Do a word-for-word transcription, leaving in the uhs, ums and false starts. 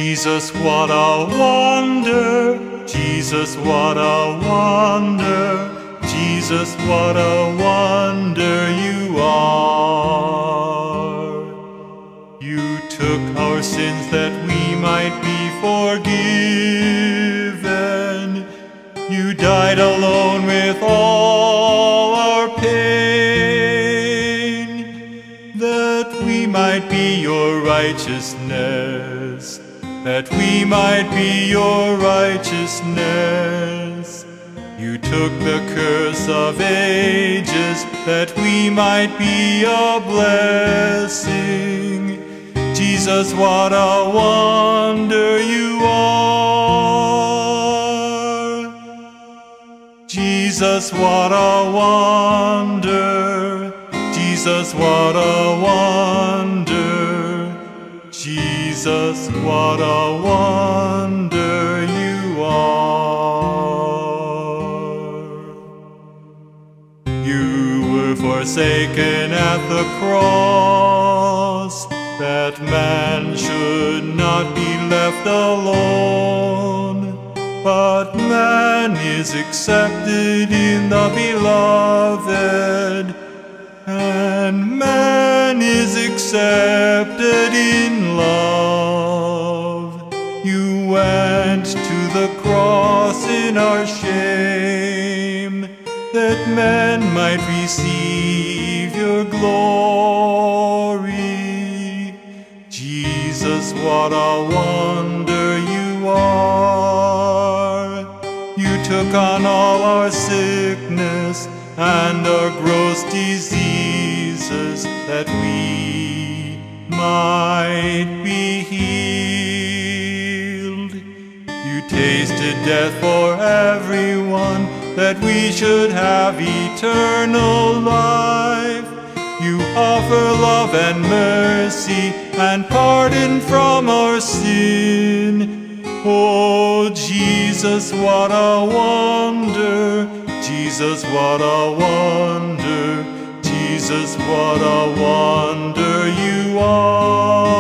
Jesus, what a wonder! Jesus, what a wonder! Jesus, what a wonder you are! You took our sins that we might be forgiven. You died alone with all our pain, that we might be your righteousness, that we might be your righteousness. You took the curse of ages, that we might be a blessing. Jesus, what a wonder you are! Jesus, what a wonder! Jesus, what a wonder! Jesus, what a wonder you are! You were forsaken at the cross, that man should not be left alone. But man is accepted in the beloved, and man is accepted in love. You went to the cross in our shame, that men might receive your glory. Jesus, what a wonder you are! You took on all our sickness and our gross diseases, that we might be healed. You tasted death for everyone, that we should have eternal life. You offer love and mercy and pardon from our sin. Oh, Jesus, what a wonder! Jesus, what a wonder! Jesus, what a wonder you are!